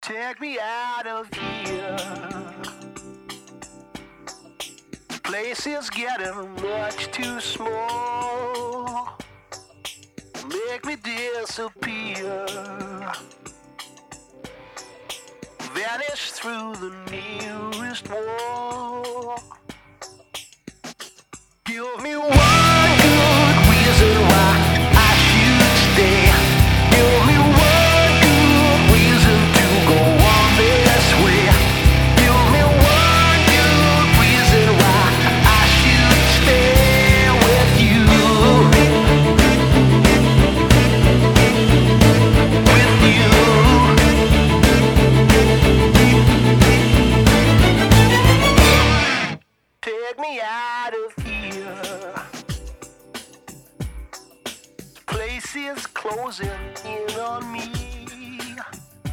Take me out of here. The place is getting much too small. Make me disappear. Vanish through the nearest wall. Give me